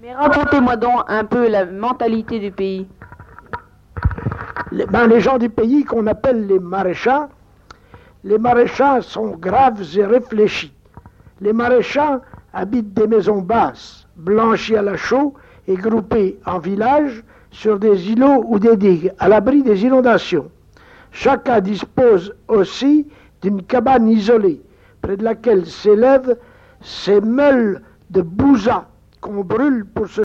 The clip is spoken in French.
Mais racontez-moi donc un peu la mentalité du pays. Les gens du pays qu'on appelle les maréchals sont graves et réfléchis. Les maréchals habitent des maisons basses, blanchies à la chaux et groupées en villages sur des îlots ou des digues, à l'abri des inondations. Chacun dispose aussi d'une cabane isolée, près de laquelle s'élèvent ces meules de bousa qu'on brûle pour se